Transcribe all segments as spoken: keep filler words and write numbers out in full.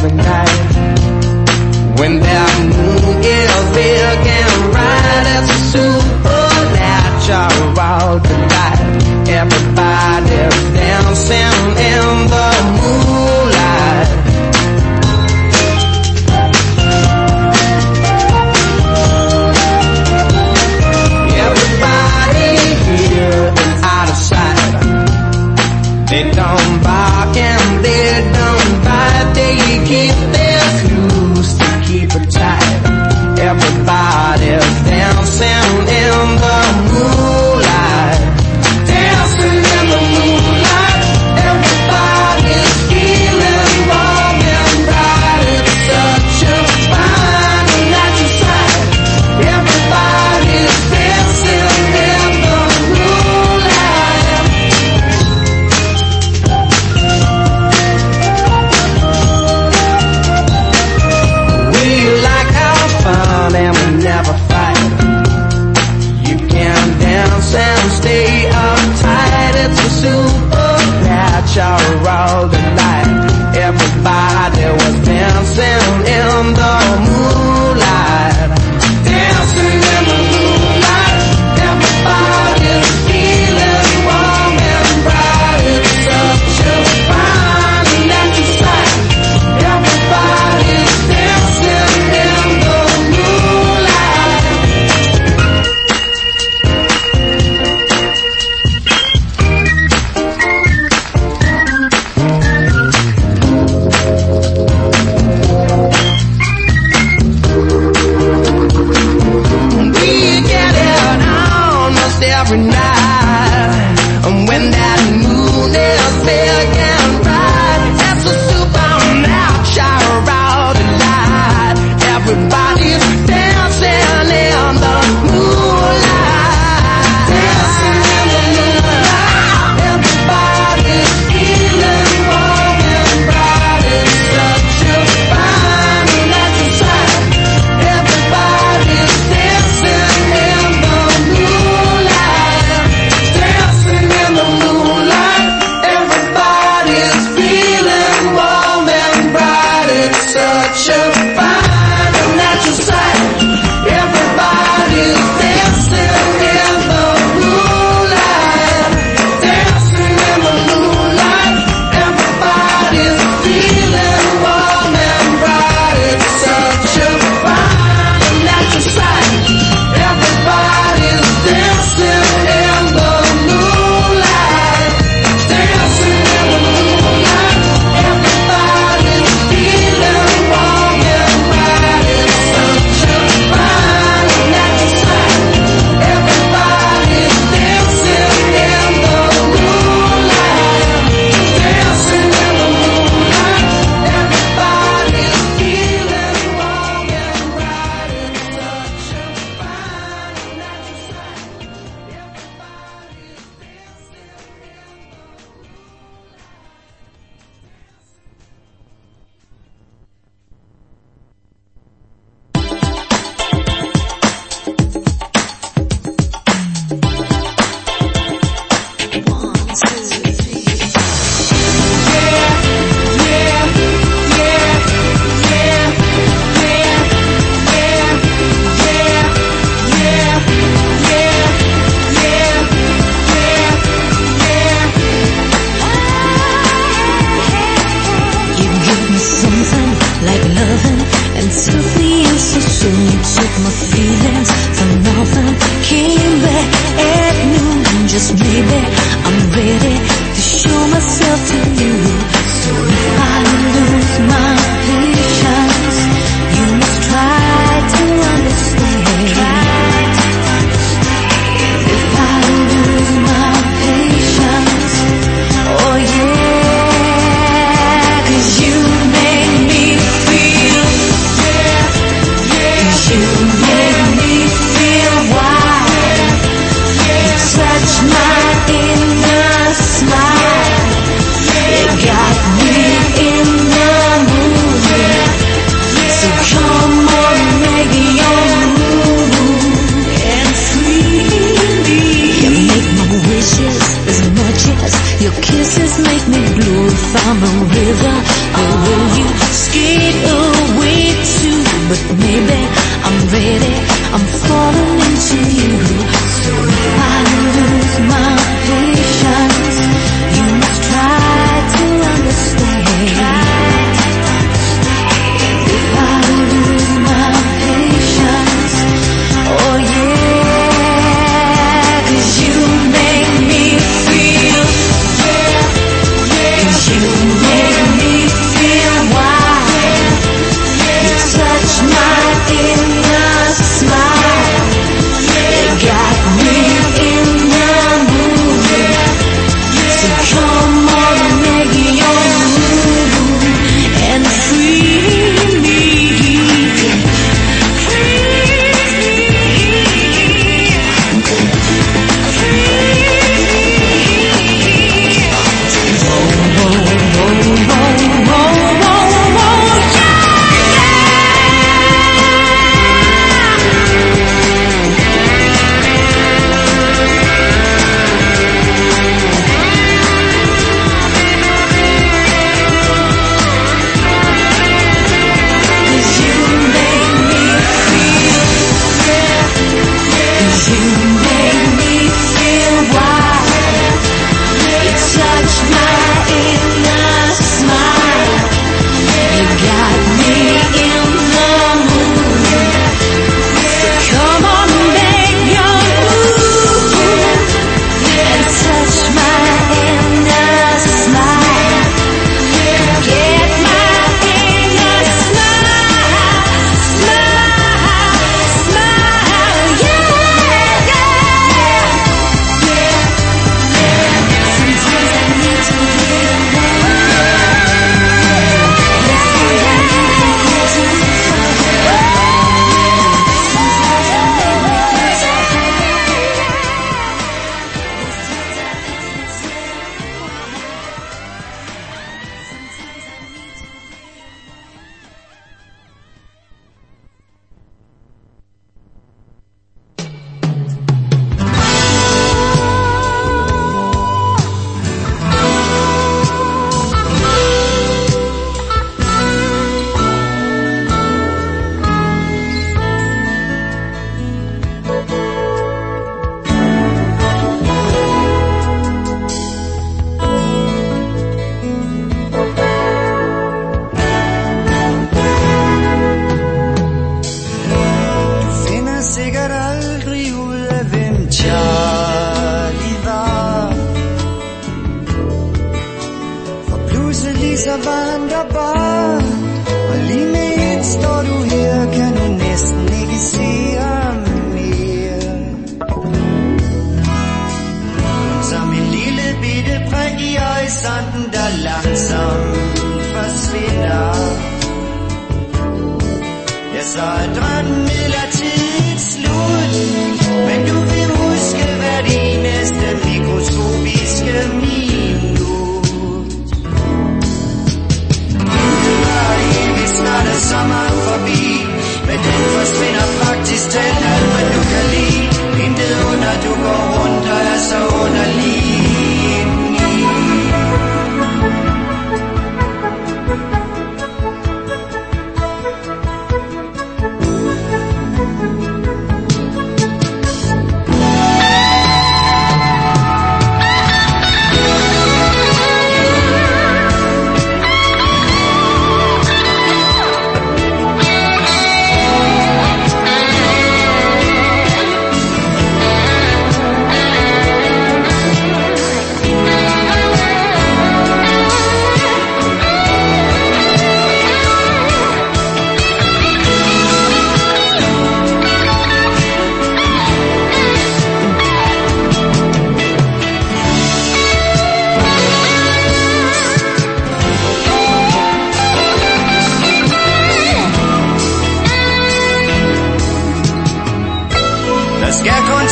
the night. When that moon is big and bright, it's a supernatural delight. Everybody's dancing in the moonlight. Everybody here is out of sight. They don't bark and they don't bite. They keep their clues to keep it tight. Everybody's dancing in the moonlight. Dancing in the moonlight. Everybody's feeling warm and bright. It's such a fine and natural sight. Everybody's dancing in the moonlight. We like our fun and we never fight. You can dance and stay uptight. It's a supernatural delight. Everybody was dancing in the moonlight. Dancing in the moonlight. Everybody's feeling warm and bright. It's such a fine and natural sight. Everybody's dancing in the moonlight.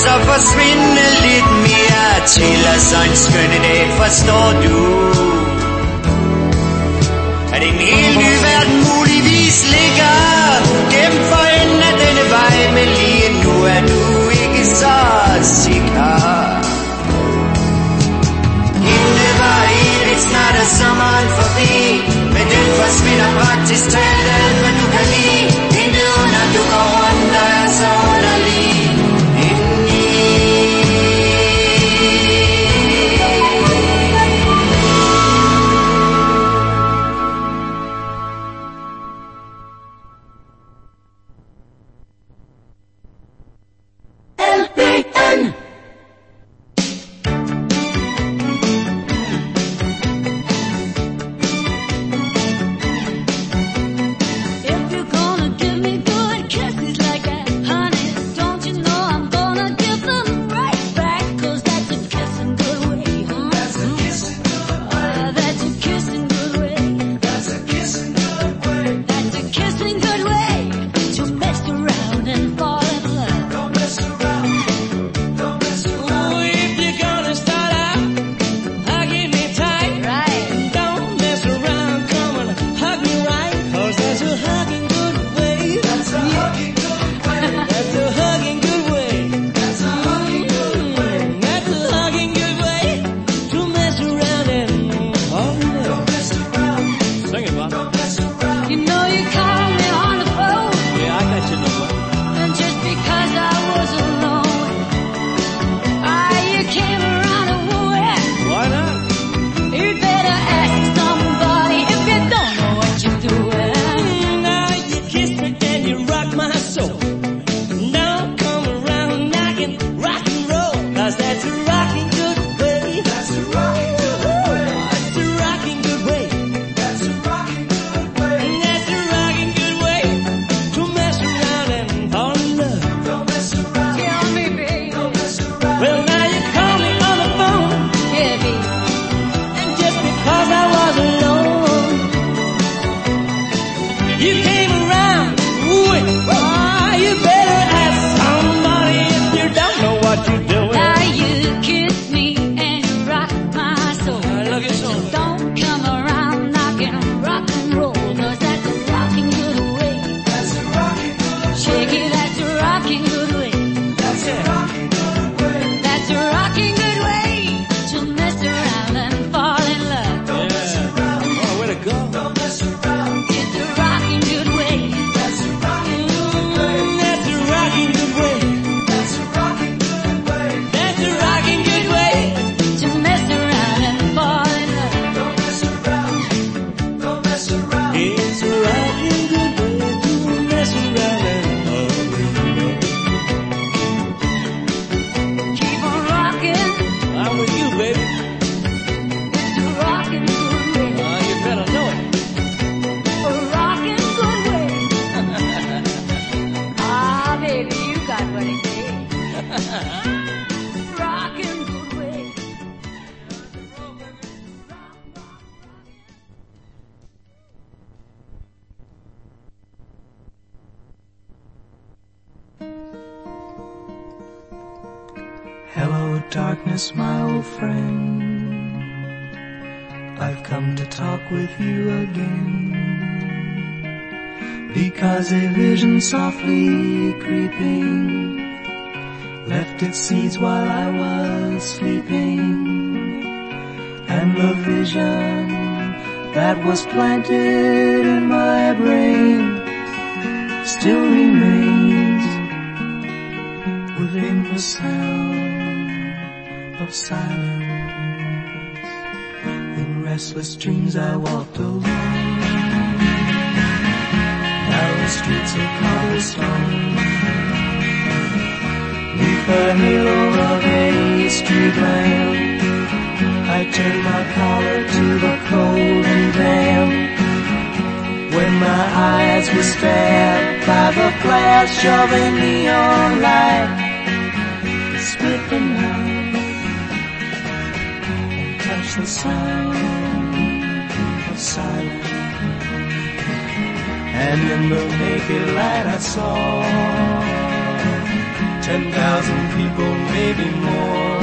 så forsvinde lidt mere til os, så en skønne dag forstår du, at en helt ny verden muligvis ligger gennem for enden af denne vej, men lige nu er du ikke så sikker. Intet var evigt, snart er sommeren forbi, men den forsvinder praktisk talt alt, hvad du kan lide. Intet under du går rundt, der er så underlig. Hello, darkness, my old friend. I've come to talk with you again, because a vision softly creeping left its seeds while I was sleeping, and the vision that was planted in my brain still remains within the sound of silence. In restless dreams I walked alone, narrow streets of cobblestone, neath the halo of a street lamp. I turned my collar to the cold and damp, when my eyes were stabbed by the flash of a neon light. It split the night and touched the sound of silence, and in the naked light I saw ten thousand people, maybe more.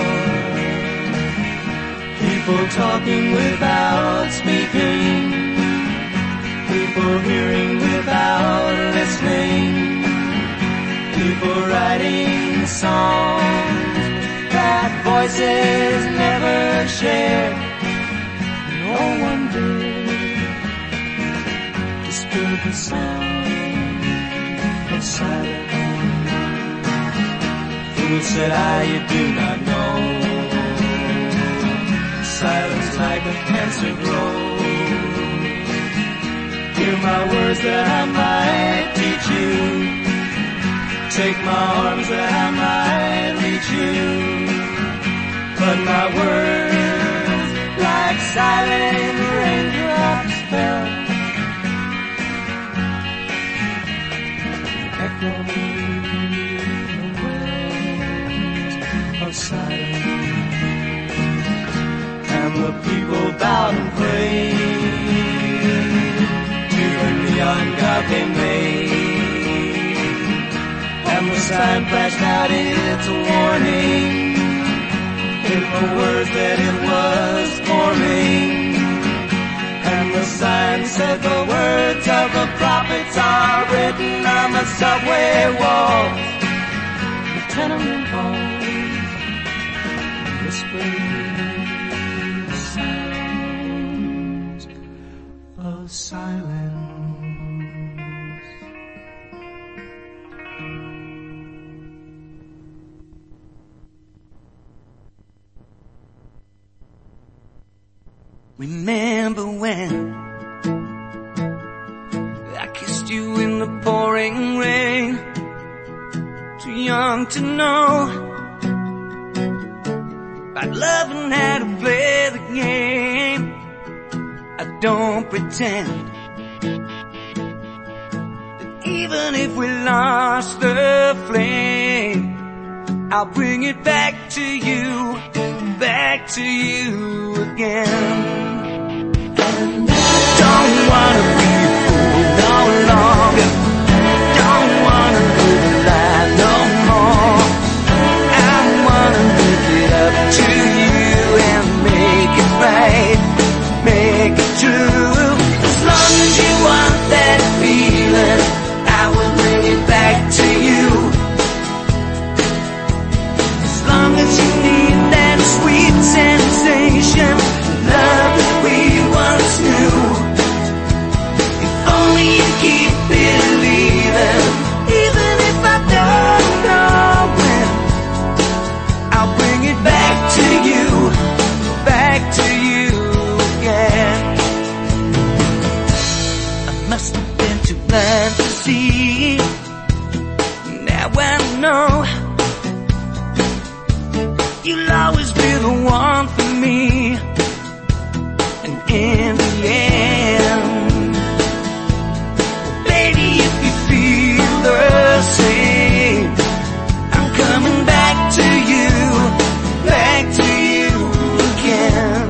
People talking without speaking. People hearing without listening. People writing songs that voices never shared. No one did disturb the sound of silence. Fool said I, you do not know. Silence like a cancer grows. Hear my words that I might teach you. Take my arms that I might reach you. But my words like silent raindrops fell. Echo the wells of silence. And the people bowed and prayed to the neon god they made. And the sign flashed out its warning in the words that it was forming. And the sign said the words of the prophets are written on the subway walls, the tenement halls, whispering sounds of silence. Remember when I kissed you in the pouring rain? Too young to know about love and how to play the game. I don't pretend that even if we lost the flame, I'll bring it back to you, back to you again. Don't wanna be a fool no longer. Don't wanna live a lie no more. I wanna make it up to you and make it right, make it true. As long as you want that feeling, I will bring it back to you. As long as you need that sweet sensation, love that we once knew. If only you keep believing, even if I don't know when, I'll bring it back to you, back to you again. I must have been too blind to see. Now I know you'll always be the one for me. And in the end, baby, if you feel the same, I'm coming back to you, back to you again.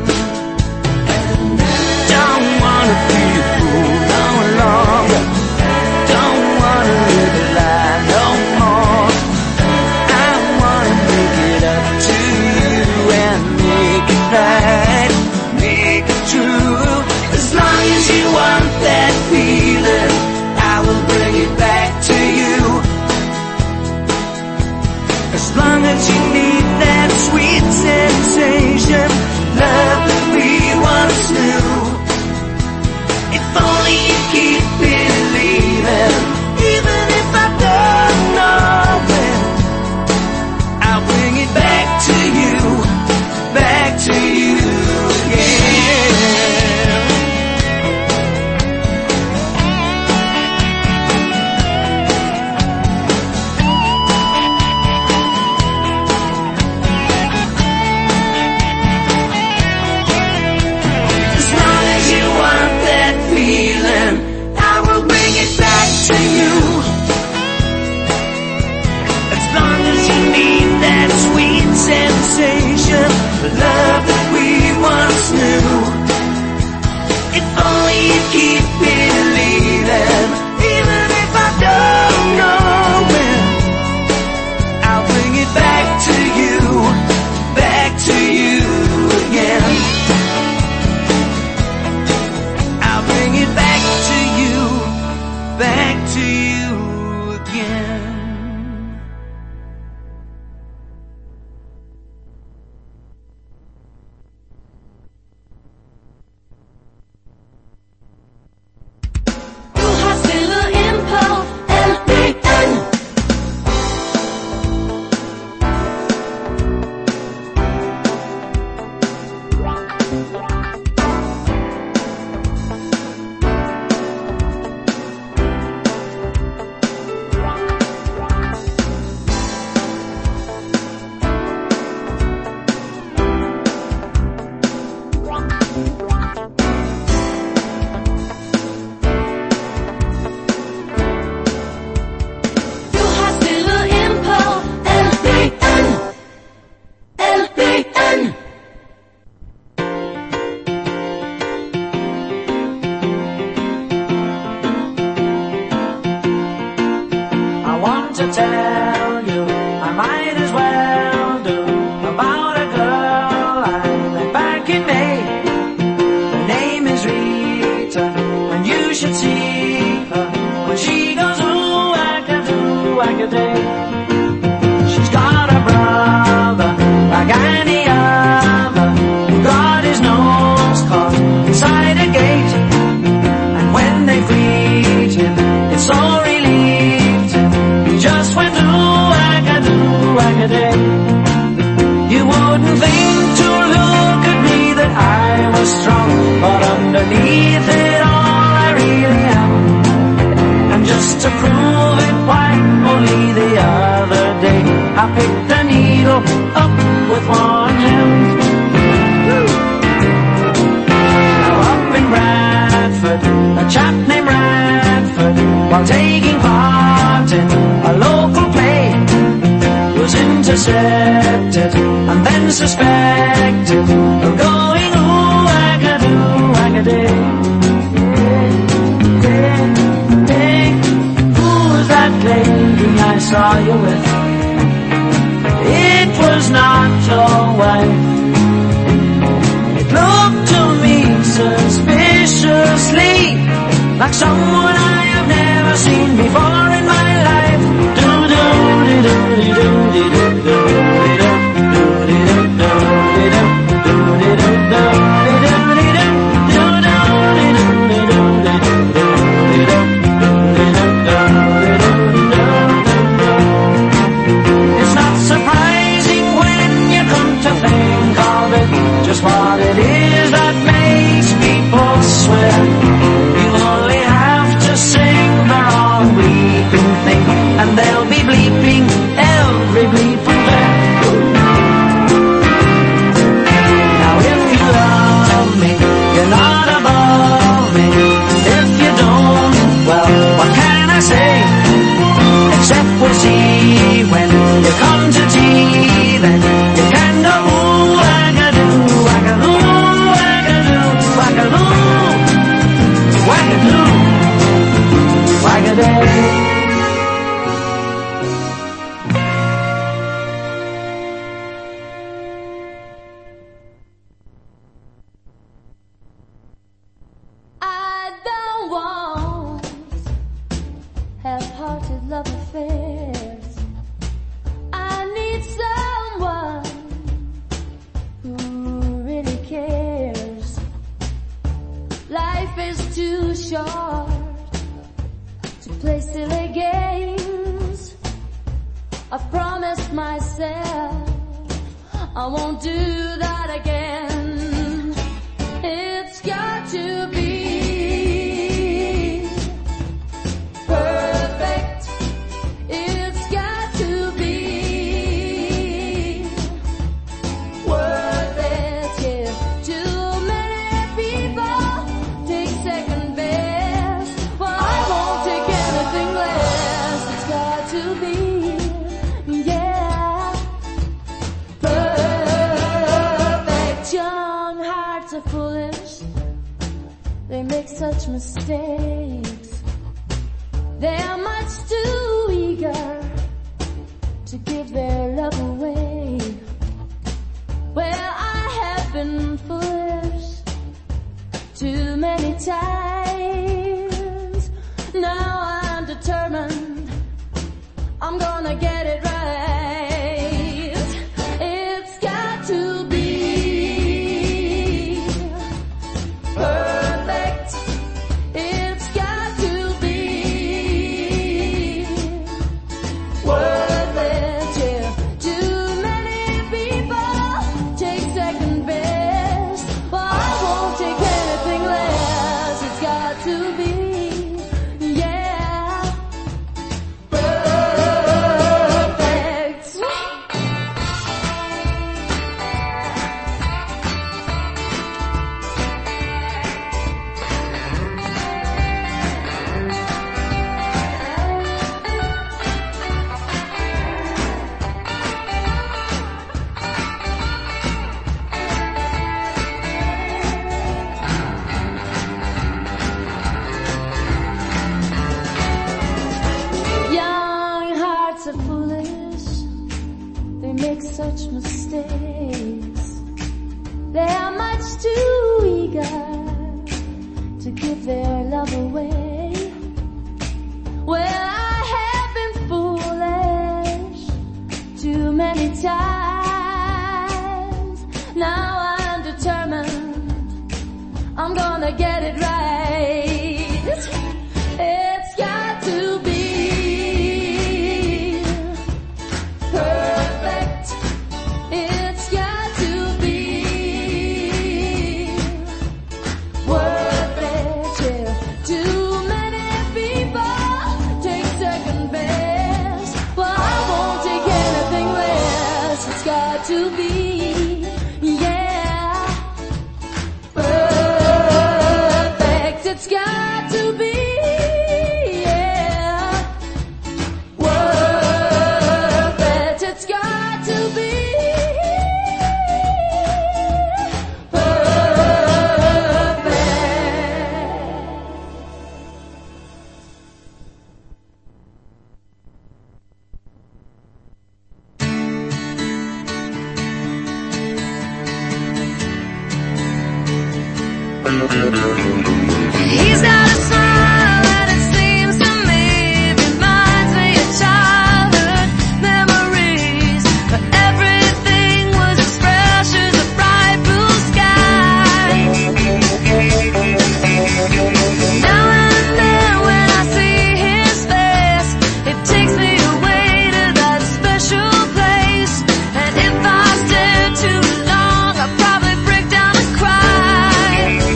Don't wanna be a fool no longer. Don't wanna live a lie no more. I wanna make it up to you and make it right, make it true. As to tell you, I might as well do, about a girl I met back in May. Her name is Rita, and you should see her when she goes ooh, whack-a-doo, whack-a-day. She's got a brother like any other, who got his nose caught inside a gate. And when they freed him, it so relieved him. He just went ooh, whack-a-doo, whack-a-day. You wouldn't think to look at me that I was strong, but underneath it all I really am. And just to prove it, why, only the other day I picked the needle up with one hand. Now up in Bradford, a chap named Radford, while taking part in a local play, was intercepted and then suspected of going ooh, whack-a-doo, whack-a-day. Who's that lady I saw you with? It was not your wife. It looked to me suspiciously like someone I have never seen before in my life. It's not surprising when you come to think of it, just what it is that makes people swear. You only have to sing the wrong bleeping thing, and they'll be bleeping every bleep from there. Now if you love me, you're not above me. If you don't, well, what can I say? Except we'll see when you come to tea, then you can go ooh, whack-a-doo, whack-a-doo, whack-a-doo, whack-a-doo, whack-a-doo, whack-a-day. I don't want half-hearted love affairs. I need someone who really cares. Life is too short to play silly games. I promised myself I won't do that again. It's got to be perfect. It's got to be worth it. Yeah. Too many people take second best. Well, I won't take anything less. It's got to be, yeah, perfect. Young hearts are foolish. They make such mistakes. They are much too eager to give their love away. Well, I have been foolish too many times. Now I'm determined I'm gonna get it right. It's got to be perfect. It's got to be worth it, yeah. Too many people take second best. Well, I won't take anything less. It's He's got a smile and it seems to me reminds me of childhood memories, but everything was as fresh as a bright blue sky. Now and then when I see his face, it takes me away to that special place, and if I stare too long I'll probably break down and cry.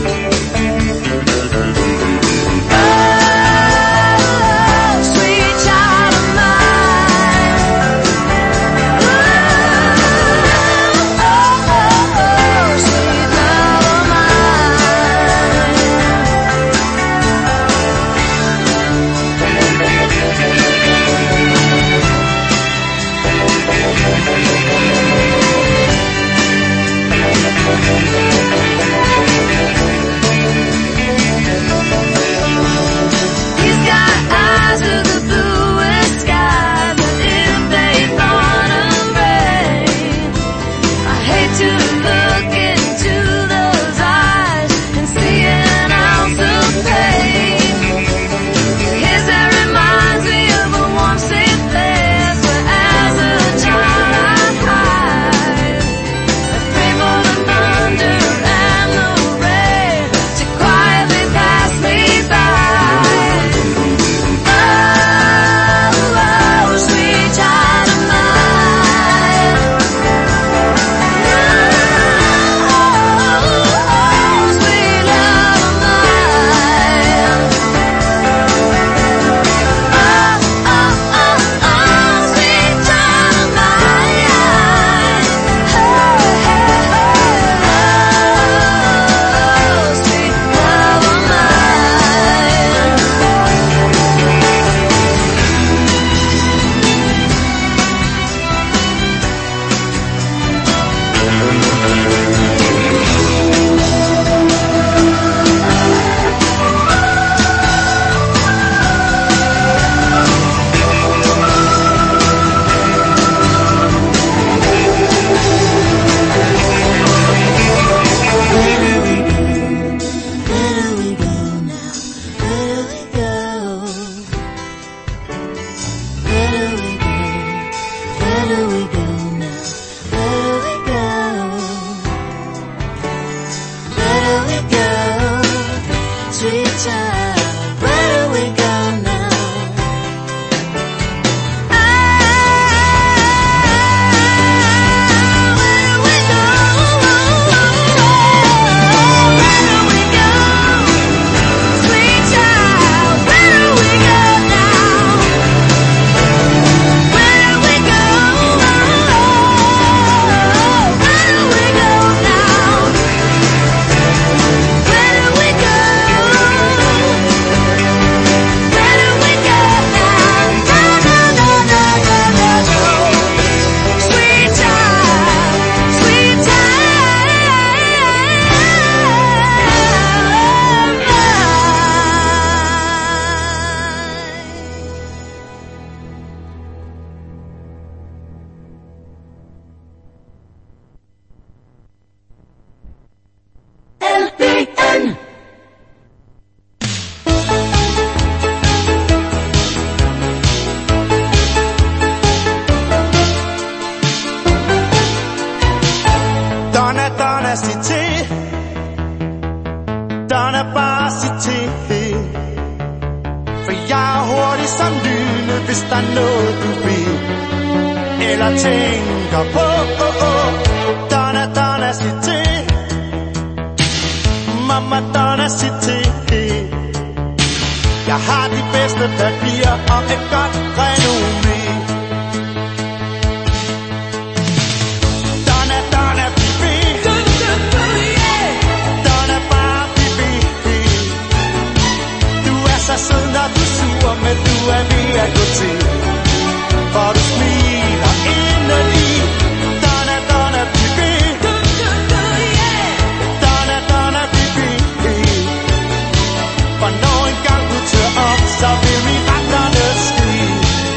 Oh, sweet child of mine. Oh, oh, oh, oh, sweet love of mine. He's got eyes of the bluest skies, and if they fall of rain, I hate to look into those eyes and see an ounce of pain. His hair reminds me of a warm, safe place where as a child I hide. I pray for the thunder and the rain to quietly pass me by. Oh, oh, sweet child of mine. Oh, sweet love of mine. Oh, oh, oh, oh, sweet child of mine. Oh, sweet love of mine. Donna, Donna City. Donna bare City. For jeg er hurtig som lynet, hvis der er noget du vil eller tænker på. Oh, oh. Donna, Donna City. Mama, Donna City. Jeg har de bedste papirer og et godt renommé. Donna, Donna, baby. Donna, bare baby. Du er så sød, når du er sur, men du er ved at gå til. For du smiler indeni. Donna, Donna, baby. Donna, Donna, baby. For når en gang du tør op, så vil vi retterne skrige.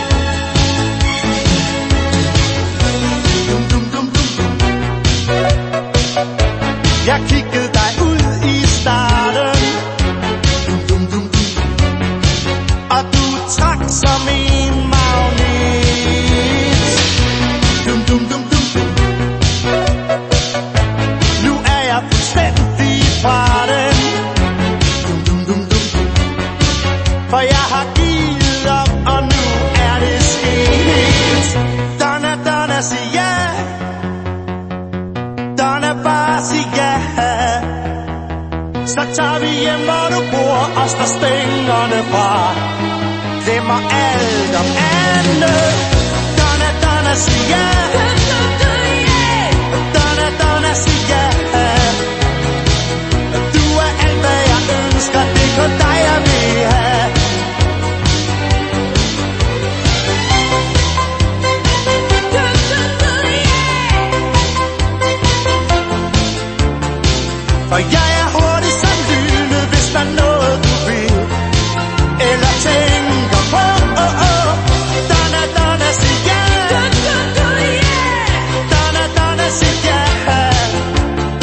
Dum, dum, dum, dum, dum. Jeg kiggede dig ud i start. som en magnet. Dum, dum, dum, dum, dum. Nu er jeg fuldstændig fra den. Dum, dum, dum, dum, dum. For jeg har givet op, og nu er det sket. Donna, Donna, sig ja. Donna, bare sig ja. Så tager vi hjem, hvor du bor, og slår stængerne fra. Glemmer alt om andet. Donna, Donna, sig ja. Donna, Donna, sig ja. Du er alt, hvad jeg ønsker, det er kun dig, jeg vil have. For jeg er hurtig som lynet, hvis der er noget du vil eller tænker på. Oh, oh. Donna, Donna, sig ja. Donna, Donna, sig ja.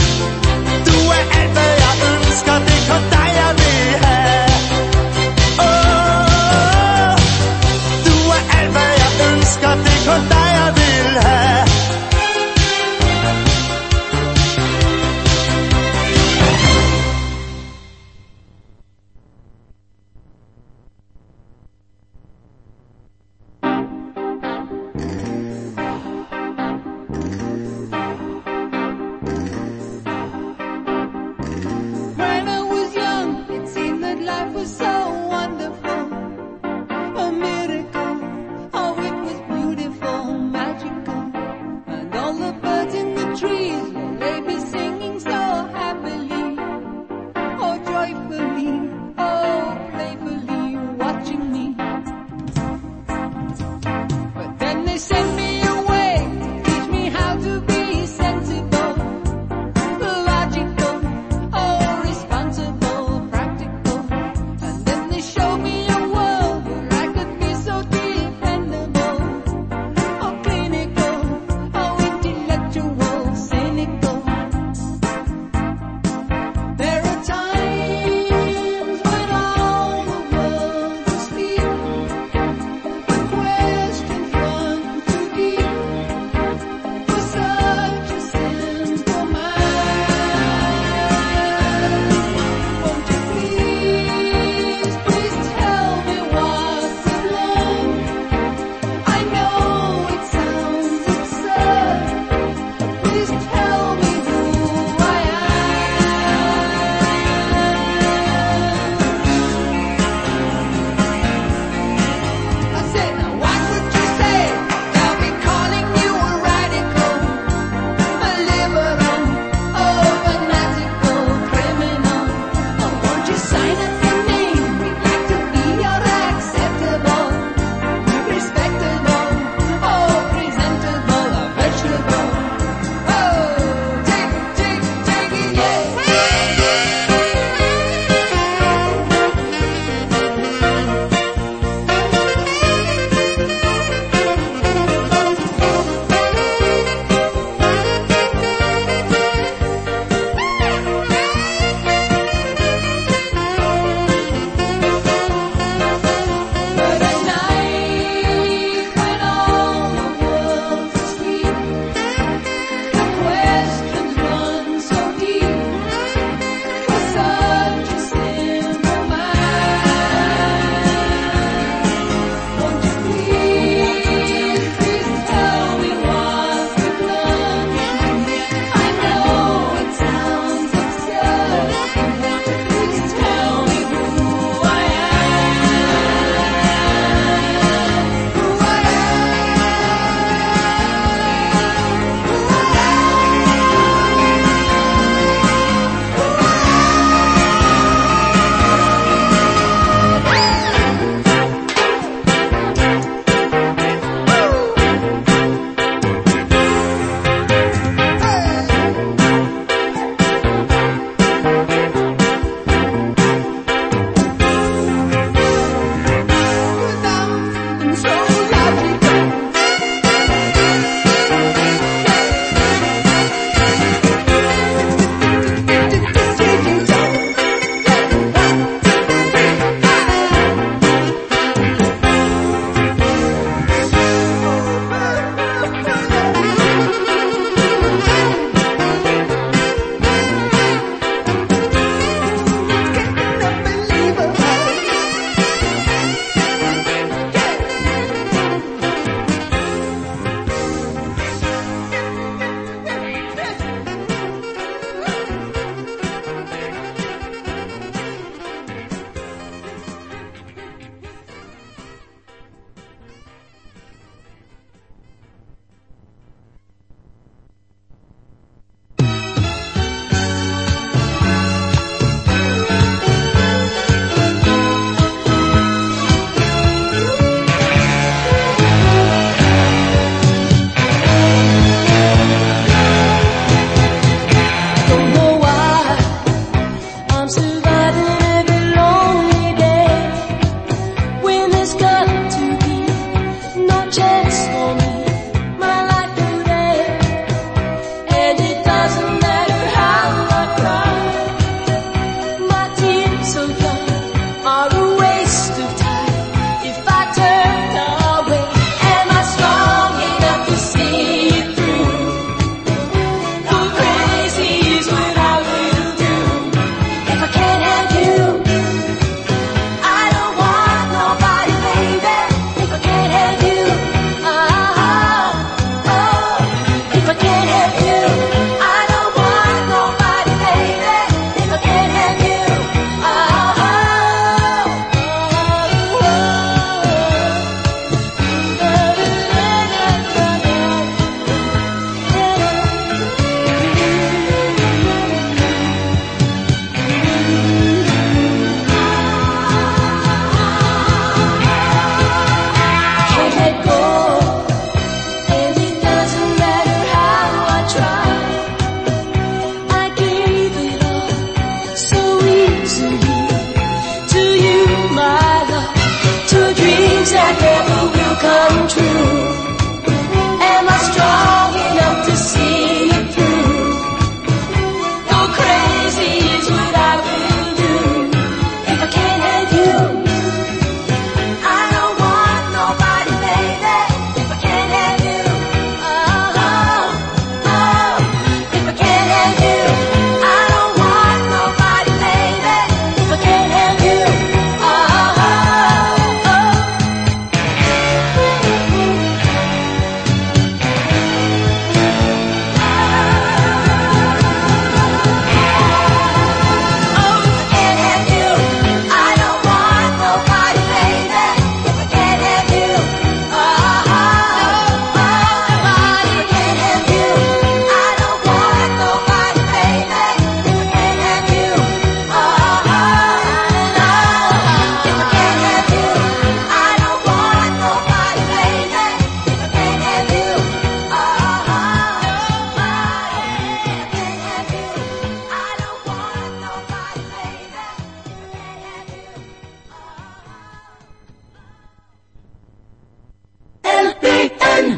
B N.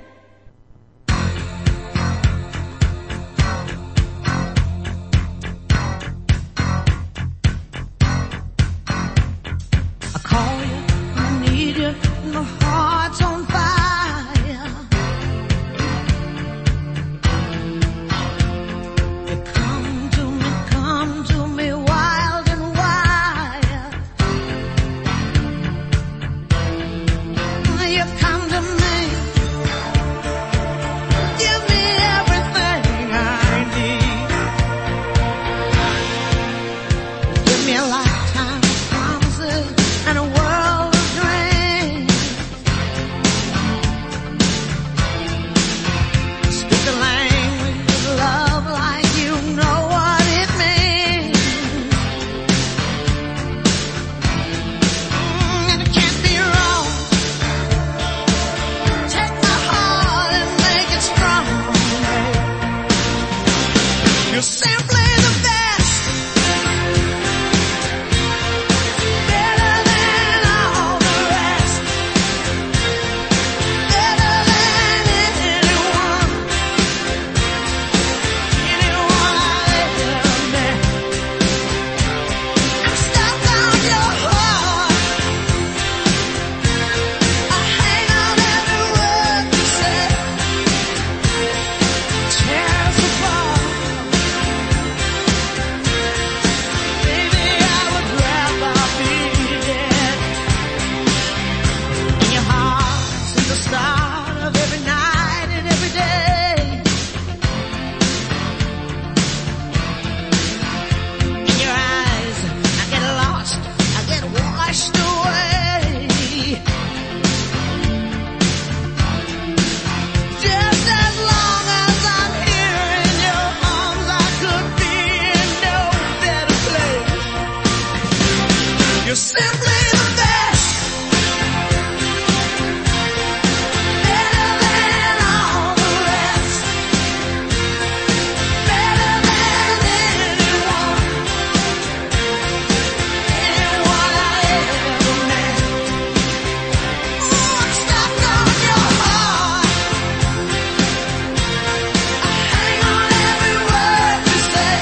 I call you, I need you, my heart's on fire. You come to me, come to me wild and wild. You come to me, give me everything I need. Give me a lifetime of promises and a world of dreams. Speak the language of love like you know what it means. Mm, and it can't be wrong. Take my heart and make it strong. You're simply the best. Better than all the rest. Better than anyone. Anyone I've ever met. I'm stuck on your heart. I hang on every word you say. Tear us apart. Baby, I would rather be dead. In your heart since the start of every night and every day. In your eyes, I get lost, I get washed away. Just as long as I'm here in your arms, I could be in no better place. You're simply the best. Better than all the rest. Better than anyone. Anyone I ever met. Ooh, I'm stuck on your heart. I hang on every word you say.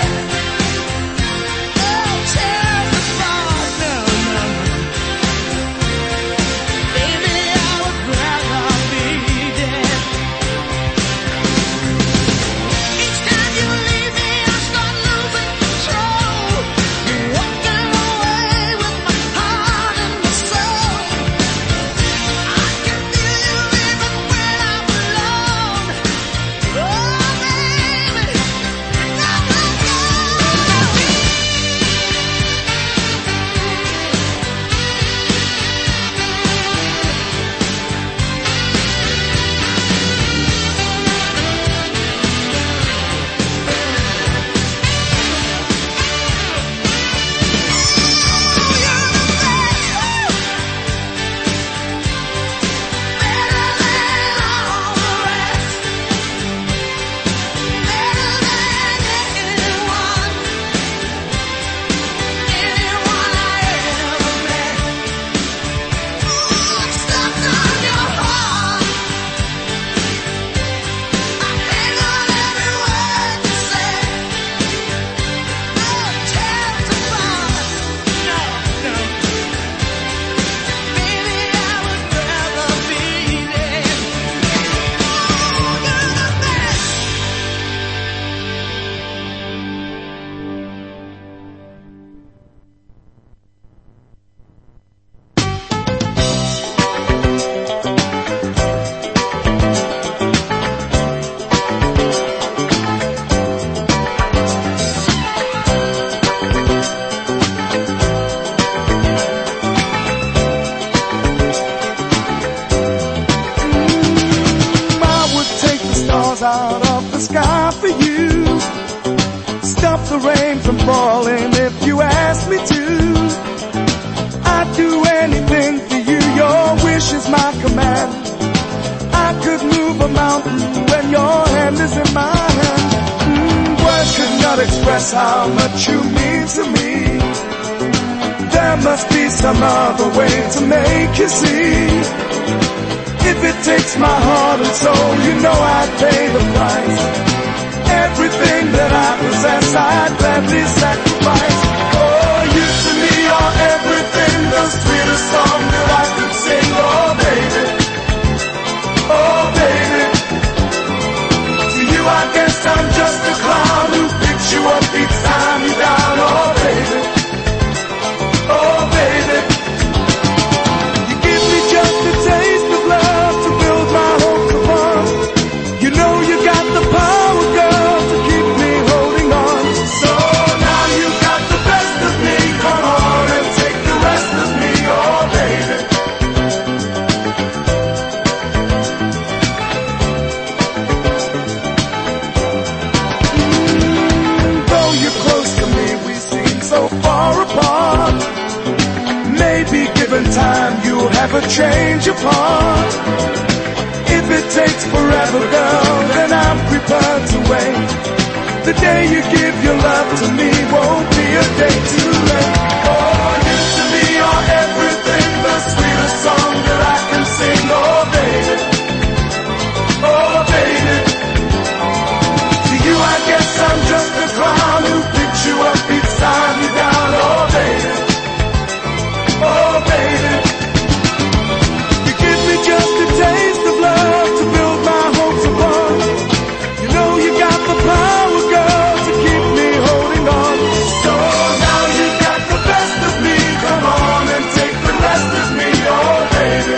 Oh, tear us apart. No, no. Baby, I would rather be dead. Each time you leave me, I start losing control. You're walking away with my heart and my soul. I can feel you even when I'm alone. Oh, baby, now let go. I would take the stars out of the sky for you. Stop the rain from falling if you ask me to. I'd do anything for you, your wish is my command. I could move a mountain when your hand is in my hand. Mm, words could not express how much you mean to me. There must be some other way to make you see. If it takes takes my heart and soul, you know I'd pay the price. Everything that I possess, I'd gladly sacrifice. Oh, you to me are everything, the sweetest song that I could sing. Oh, baby, oh, baby. To you I guess I'm just a clown who picks you up each time you're down. Oh, baby, oh, baby. You give me just a taste of love to build my hopes upon. You know you got the power, girl, to keep me holding on. So now you got the best of me, come on and take the rest of me, oh baby. Mm, though you're close to me, we seem so far apart. Maybe given time, you'll have a change of heart. If it takes forever, girl, then I'm prepared to wait. The day you give your love to me won't be a day too late. Oh, you to me are everything, the sweetest song that I can sing. Oh, baby, oh, baby. To you I guess I'm just a clown who picks you up each time you're down. Oh, baby, oh, baby. You give me just a taste of love to build my hopes upon. You know you got the power, girl, to keep me holding on. So now you got the best of me, come on and take the rest of me, oh baby.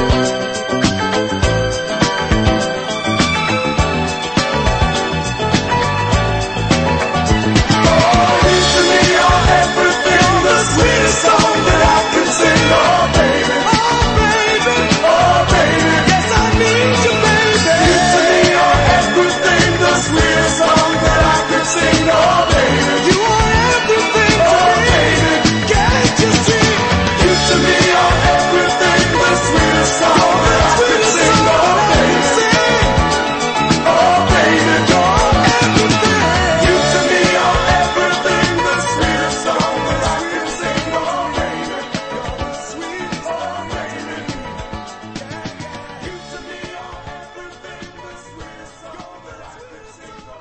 Oh, you to me are everything, the sweetest song that I can sing, oh baby. Oh baby, oh baby, yes I need you baby. You to me are everything, the sweetest song that I can sing, oh baby. You are everything, oh baby, can't you see? You to me are everything, the sweetest song that I can sing, oh baby. Oh baby, you're everything. You to me are everything, the sweetest song that I can sing, oh baby. You're sweet, oh baby. You to me are everything, the sweetest song that I can sing, oh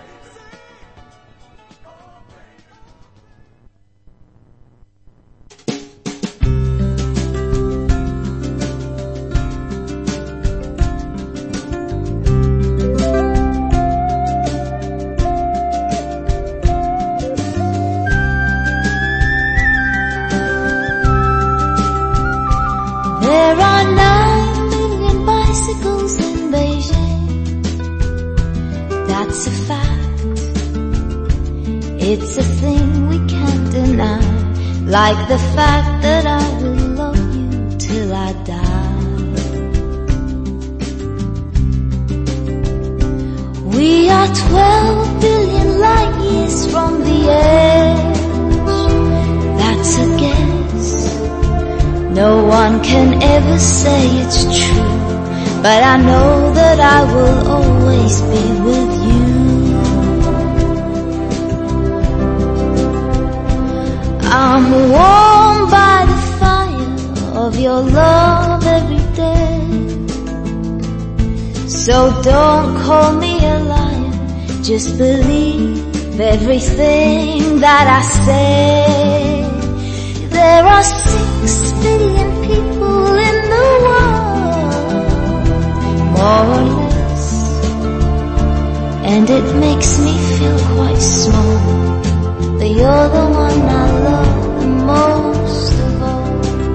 There are nine million bicycles in Beijing. That's a fact. It's a thing we can't deny. Like the fact that I will love you till I die. We are twelve billion light years from the edge. That's a guess. No one can ever say it's true, but I know that I will always be with you. I'm warmed by the fire of your love every day. So don't call me a liar, just believe everything that I say. There are six billion people in the world, more or less, and it makes me feel quite small. But you're the one I love the most of all.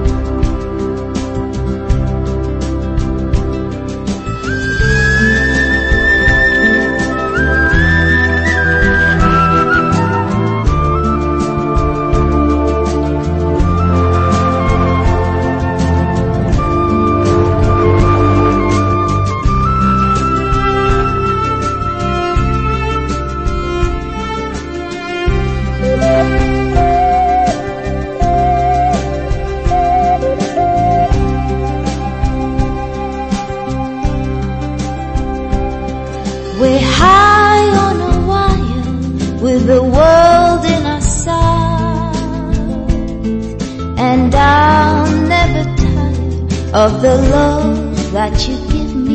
We're high on a wire with the world in our sight, and I'll never tire of the love that you give me.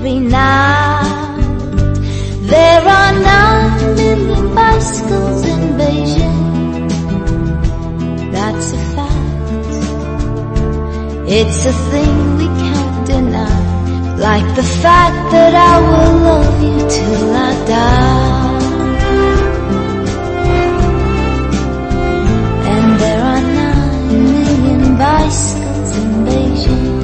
every night. There are nine million bicycles in Beijing. That's a fact. It's a thing we can't deny. Like the fact that I will love you till I die. And there are nine million bicycles in Beijing.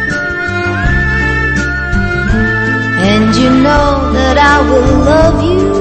And you know that I will love you